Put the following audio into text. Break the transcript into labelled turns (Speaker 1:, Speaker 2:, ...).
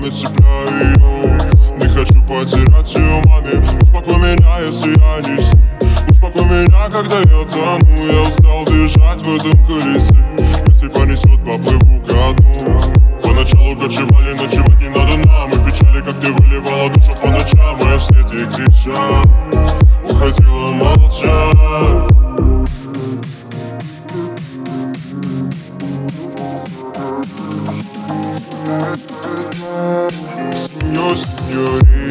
Speaker 1: руками цепляю ее. Не хочу потерять ее маме. Успокой меня, если я не с ней. Успокой меня, когда я тону. Я устал бежать в этом колесе. Если понесет, поплыву ко дну. Поначалу кочевали, ночевать не надо нам. И в печали, как ты выливала душу по ночам. А я в свете кричал, уходила молча. Сеньор, сеньорita.